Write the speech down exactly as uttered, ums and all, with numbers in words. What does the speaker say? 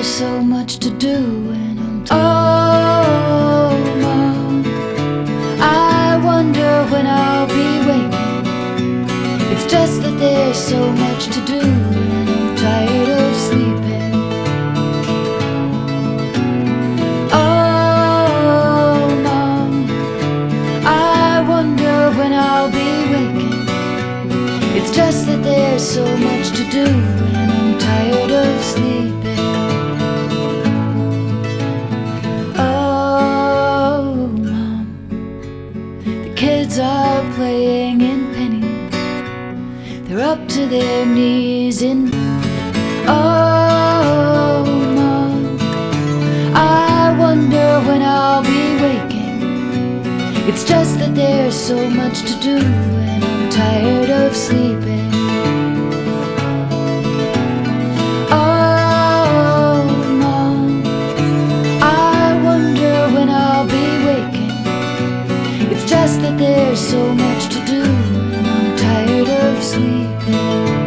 there's so much to do and I'm tired. Oh, Mom, I wonder when I'll be waking. It's just that there's so much to do and I'm tired of sleeping. Oh, Mom, I wonder when I'll be waking. It's just that there's so much to do and I'm tired of sleeping. Oh, Mom, the kids are playing in pennies. They're up to their knees in. Oh, Mom, I wonder when I'll be waking. It's just that there's so much to do and I'm tired of sleeping. Oh, Mom, I wonder when I'll be waking. It's just that there's so much to do and I'm tired of sleeping.